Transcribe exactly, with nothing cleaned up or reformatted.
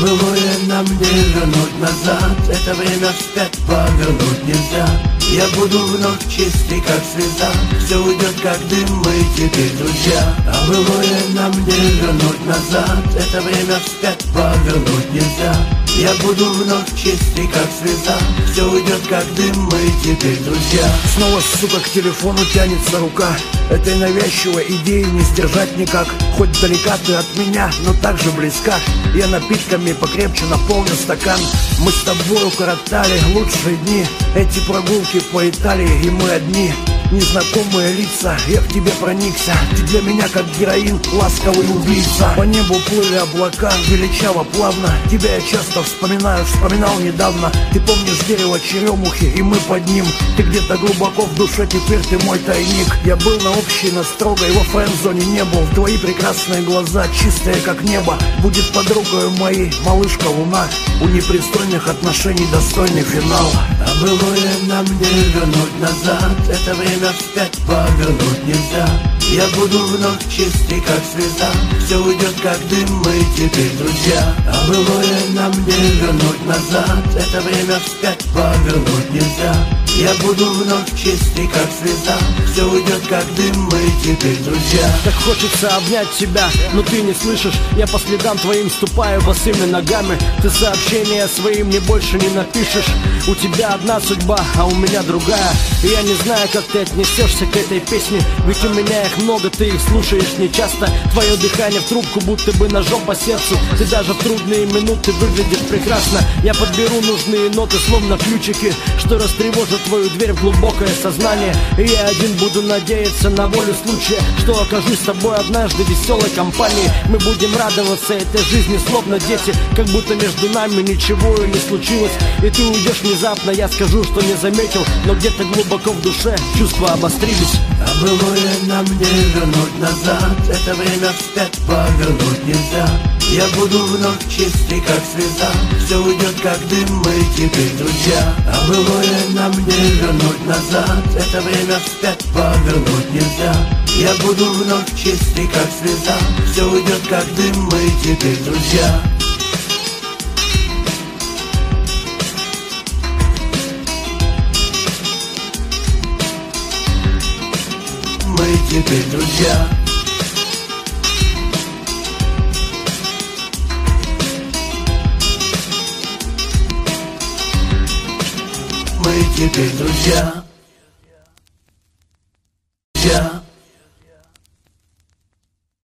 былое нам не вернуть назад. Это время вспять повернуть нельзя. Я буду вновь чистый, как слеза. Все уйдет, как дым, мы теперь друзья. А былое нам не вернуть назад. Это время вспять повернуть нельзя. Я буду вновь чистый, как слеза. Все уйдет, как дым, мы теперь друзья. Снова, сука, к телефону тянется рука. Этой навязчивой идеи не сдержать никак. Хоть далека ты от меня, но так же близка. Я напитками покрепче наполню стакан. Мы с тобой укоротали лучшие дни. Эти прогулки по Италии, и мы одни. Незнакомые лица, я к тебе проникся. Ты для меня как героин, ласковый убийца. По небу плыли облака, величаво, плавно. Тебя я часто вспоминаю, вспоминал недавно. Ты помнишь дерево черемухи, и мы под ним. Ты где-то глубоко в душе, теперь ты мой тайник. Я был на общей, на строгой, во френд-зоне не был. Твои прекрасные глаза, чистые как небо. Будет подругой моей малышка Луна. У непристойных отношений достойный финал. А былое нам не вернуть назад. Это время вспять повернуть нельзя. Я буду вновь чистый, как слеза. Все уйдет, как дым, мы теперь друзья. А былое нам не вернуть назад. Это время вспять повернуть нельзя. Я буду вновь чистый, как слеза. Все уйдет, как дым, мы теперь друзья. Так хочется обнять тебя, но ты не слышишь. Я по следам твоим ступаю босыми ногами. Ты сообщения свои мне больше не напишешь. У тебя одна судьба, а у меня другая. И я не знаю, как ты отнесешься к этой песне. Ведь у меня их много, ты их слушаешь нечасто. Твое дыхание в трубку, будто бы ножом по сердцу. Ты даже в трудные минуты выглядишь прекрасно. Я подберу нужные ноты, словно ключики, что растревожат твою дверь в глубокое сознание. И я один буду надеяться на волю случая, что окажусь с тобой однажды в веселой компании. Мы будем радоваться этой жизни, словно дети, как будто между нами ничего и не случилось. И ты уйдешь внезапно, я скажу, что не заметил, но где-то глубоко в душе чувства обострились. А былое нам не вернуть назад. Это время вспять повернуть нельзя. Я буду вновь чистый, как слеза. Все уйдет, как дым, мы теперь друзья. А былое нам не вернуть назад. Это время вспять повернуть нельзя. Я буду вновь чистый, как слеза. Все уйдет, как дым, мы теперь друзья. Мы теперь друзья. Мы теперь друзья.